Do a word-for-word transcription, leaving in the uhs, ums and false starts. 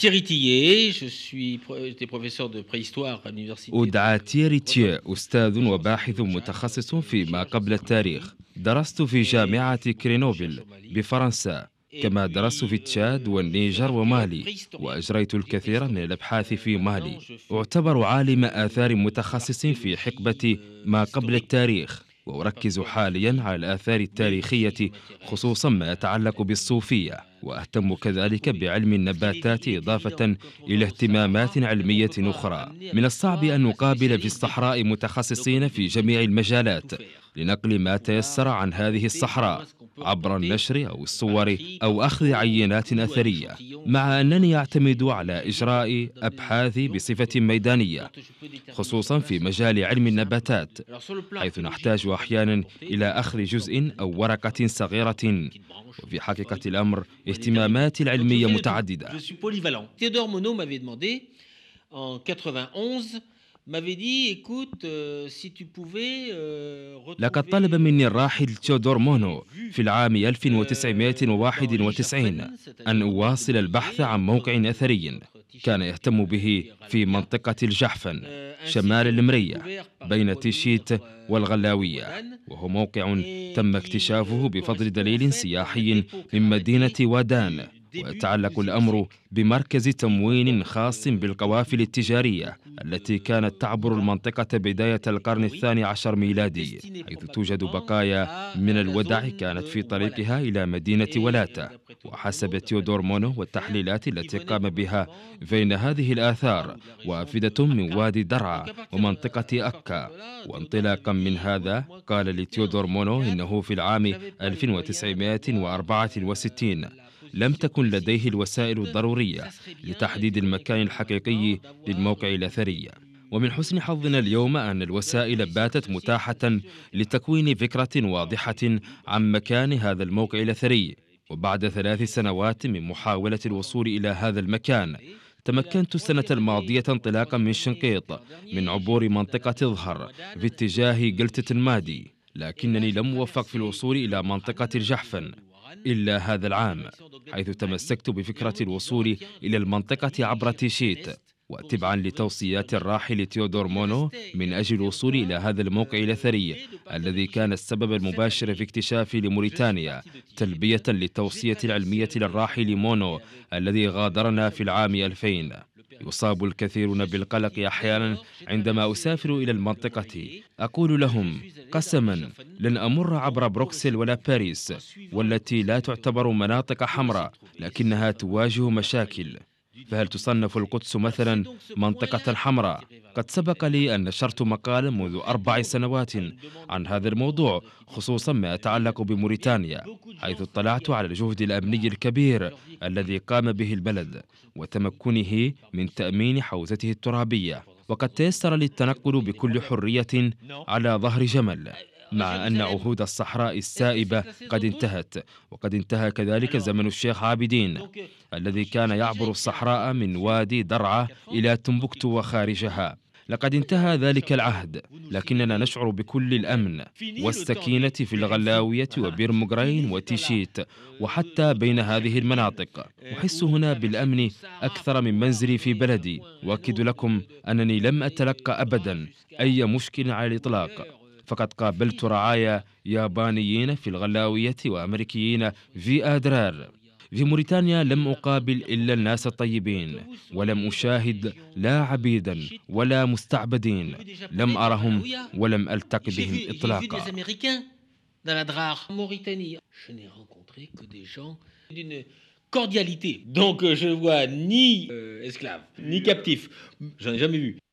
Thierry Tillet, je suis j'étais professeur de préhistoire à l'université. أدعى تييري تيه، أستاذ وباحث متخصص في ما قبل التاريخ. درست في جامعة كرينوفيل بفرنسا، كما درست في تشاد والنيجر ومالي، وأجريت الكثير من الأبحاث في مالي. أعتبر عالم آثار متخصص في حقبة ما قبل التاريخ، وأركز حاليا على الآثار التاريخية، خصوصا ما يتعلق بالصوفية، وأهتم كذلك بعلم النباتات إضافة إلى اهتمامات علمية أخرى. من الصعب أن نقابل في الصحراء متخصصين في جميع المجالات لنقل ما تيسر عن هذه الصحراء عبر النشر أو الصور أو أخذ عينات أثرية، مع أنني أعتمد على إجراء أبحاث بصفة ميدانية، خصوصا في مجال علم النباتات، حيث نحتاج أحيانا إلى أخذ جزء أو ورقة صغيرة. وفي حقيقة الأمر اهتماماتي العلمية متعددة. Théodore Monod m'avait demandé en quatre-vingt-onze m'avait dit écoute si tu pouvais لقد طلب مني الراحل تيودور مونو في العام ألف وتسعمائة وواحد وتسعين أن أواصل البحث عن موقع أثري كان يهتم به في منطقة الجحفن شمال المرية بين تيشيت والغلاوية، وهو موقع تم اكتشافه بفضل دليل سياحي من مدينة وادان. ويتعلق الأمر بمركز تموين خاص بالقوافل التجارية التي كانت تعبر المنطقة بداية القرن الثاني عشر ميلادي، حيث توجد بقايا من الودع كانت في طريقها إلى مدينة ولاتا. وحسب تيودور مونو والتحليلات التي قام بها، بين هذه الآثار وافدة من وادي درعا ومنطقة أكا. وانطلاقا من هذا قال لتيودور مونو إنه في العام ألف وتسعمائة وأربعة وستين لم تكن لديه الوسائل الضرورية لتحديد المكان الحقيقي للموقع الأثري. ومن حسن حظنا اليوم أن الوسائل باتت متاحة لتكوين فكرة واضحة عن مكان هذا الموقع الأثري. وبعد ثلاث سنوات من محاولة الوصول إلى هذا المكان، تمكنت السنة الماضية انطلاقا من شنقيط من عبور منطقة ظهر في اتجاه قلتة المادي، لكنني لم أوفق في الوصول إلى منطقة الجحفن إلا هذا العام، حيث تمسكت بفكرة الوصول إلى المنطقة عبر تيشيت. وتبعا لتوصيات الراحل تيودور مونو من أجل الوصول إلى هذا الموقع الأثري الذي كان السبب المباشر في اكتشافي لموريتانيا، تلبية للتوصية العلمية للراحل مونو الذي غادرنا في العام ألفين. يصاب الكثيرون بالقلق أحيانا عندما أسافر إلى المنطقة. أقول لهم قسما لن أمر عبر بروكسل ولا باريس، والتي لا تعتبر مناطق حمراء لكنها تواجه مشاكل. فهل تصنف القدس مثلا منطقة حمراء؟ قد سبق لي أن نشرت مقالا منذ أربع سنوات عن هذا الموضوع، خصوصا ما يتعلق بموريتانيا، حيث اطلعت على الجهد الأمني الكبير الذي قام به البلد وتمكنه من تأمين حوزته الترابية. وقد تيسر لي التنقل بكل حرية على ظهر جمل، مع أن عهود الصحراء السائبة قد انتهت. وقد انتهى كذلك زمن الشيخ عابدين الذي كان يعبر الصحراء من وادي درعا إلى تمبكتو وخارجها. لقد انتهى ذلك العهد، لكننا نشعر بكل الأمن والسكينة في الغلاوية وبيرمغرين وتيشيت وحتى بين هذه المناطق. أحس هنا بالأمن أكثر من منزلي في بلدي. وأكد لكم أنني لم أتلقى أبدا أي مشكل على الإطلاق، فقد قابلت رعايا يابانيين في الغلاوية وأمريكيين في أدرار. في موريتانيا لم أقابل إلا الناس الطيبين، ولم أشاهد لا عبيدا ولا مستعبدين، لم أرهم ولم ألتقي بهم إطلاقا. Cordialité. Donc je vois ni euh, esclaves, ni captifs. J'en ai jamais vu.